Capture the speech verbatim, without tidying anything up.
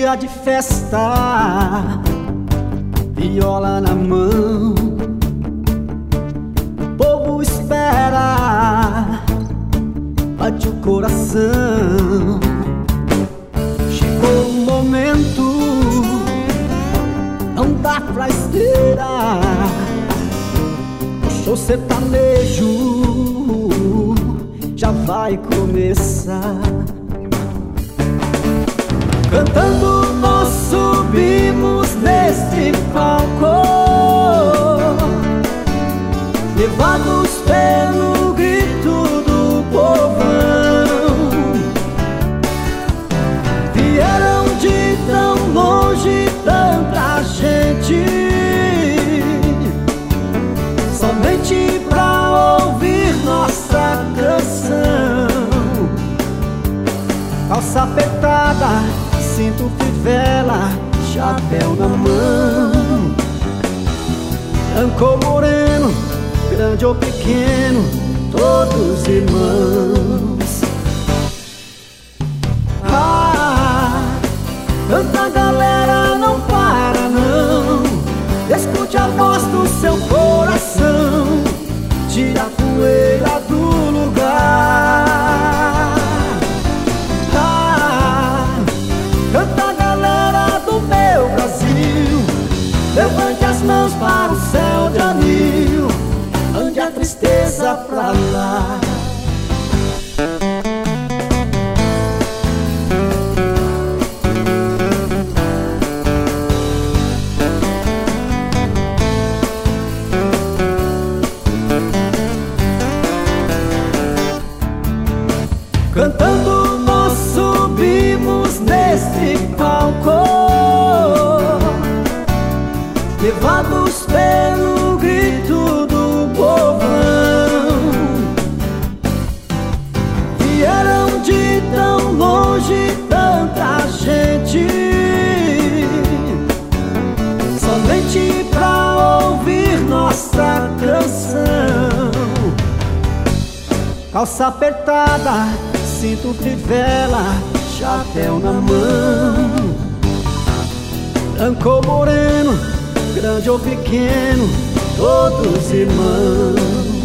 dia de festa, viola na mão, o povo espera, bate o coração. Chegou o momento, não dá pra esperar, o show sertanejo já vai começar. Cantando nós subimos nesse palco, levados pelo grito do povão. Vieram de tão longe tanta gente, somente pra ouvir nossa canção. Calça apertada, cinto fivela, chapéu na mão. Branco ou moreno, grande ou pequeno, todos irmãos. Ah, tanta galera, não para não. Escute a voz do seu coração, tira a poeira do lugar. Canta, galera do meu Brasil, levante as mãos para o céu de anil, ande a tristeza pra lá. Cantando nós subimos nesse palco, levados pelo grito do povão. Vieram de tão longe tanta gente, somente pra ouvir nossa canção. Calça apertada, cinto fivela, chapéu na mão. Branco ou moreno, grande ou pequeno, todos irmãos.